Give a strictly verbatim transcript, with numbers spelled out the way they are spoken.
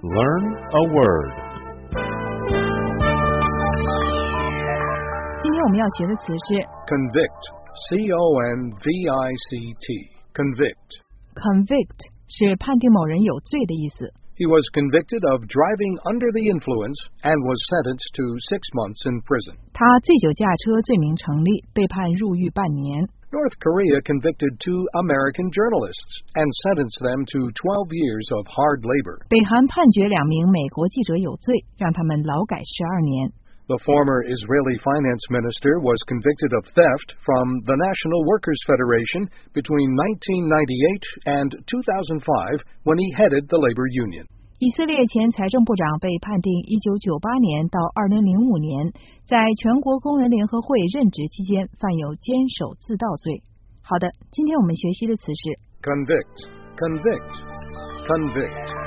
Learn a word. 今天我们要学的词是 convict, C O N V I C T, convict. convict 是判定某人有罪的意思。 He was convicted of driving under the influence and was sentenced to six months in prison. 他醉酒驾车罪名成立，被判入狱半年。 North Korea convicted two American journalists and sentenced them to twelve years of hard labor. 北韩判决两名美国记者有罪，让他们劳改十二年。 The former Israeli finance minister was convicted of theft from the National Workers' Federation between nineteen ninety-eight and two thousand five when he headed the labor union. 以色列前财政部长被判定一九九八年到二零零五年在全国工人联合会任职期间犯有监守自盗罪。好的，今天我们学习的词是 convict, convict, convict.